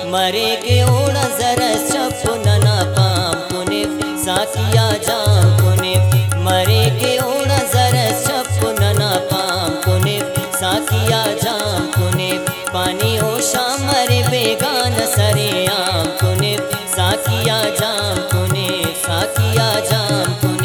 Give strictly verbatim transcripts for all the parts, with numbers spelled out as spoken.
मरे के ओड़ा जरा चप्पू नना पाम कुने साकिया जाम कुने मरे के ओड़ा जरा चप्पू नना पाम कुने साकिया जाम कुने पानी ओशा मरे बेगान सरे आम कुने साकिया जाम कुने साकिया जाम कुने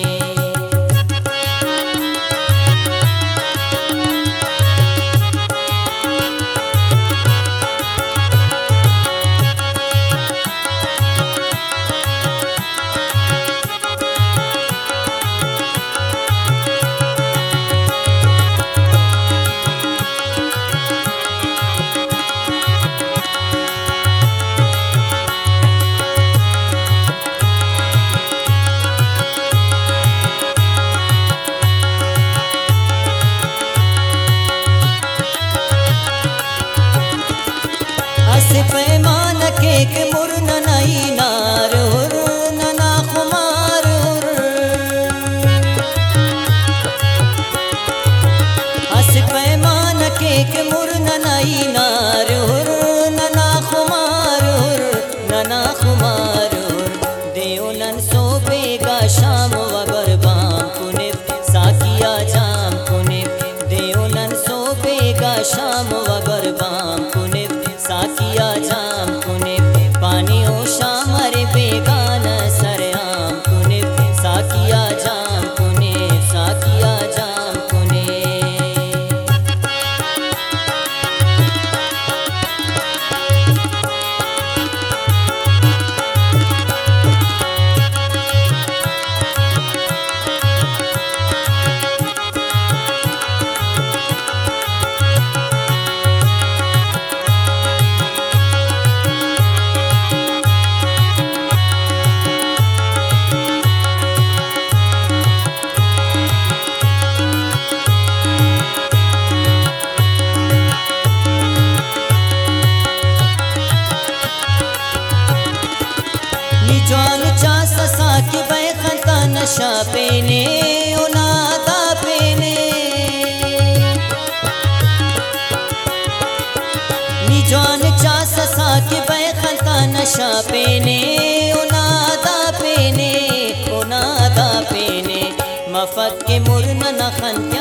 पैमान के के मुर ननाई नार हुर नना खुमार हुर हस पैमान के के मुर ननाई नार हुर नना खुमार हुर नना खुमार हुर देवलन सो बेगा शाम वगर बाम कुने साकिया जाम कुने देवलन सो बेगा शाम वगर बाम कुने साकिया जाम कुने पानी ओशा मरे बेगान सरयाम कुने साकिया जाम कुने साकिया जाम कुने जान चा ससा की बैखता नशा पेने उनादा पेने नी जान चा ससा की बैखता नशा पेने उनादा पेने उनादा पेने मफत के मुरन न खंत्या